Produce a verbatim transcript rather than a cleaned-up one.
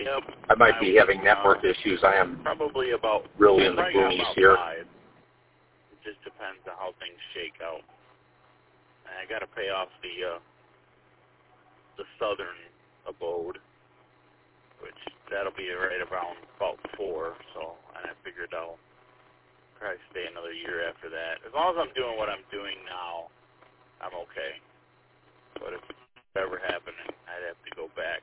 Yep. I might be I, having network uh, issues. I am probably about really in the probably got boonies about here. Five. It just depends on how things shake out. And I got to pay off the uh, the southern abode, which that'll be right around about four. So, and I figured I'll probably stay another year after that. As long as I'm doing what I'm doing now, I'm okay. But if it ever happened, I'd have to go back.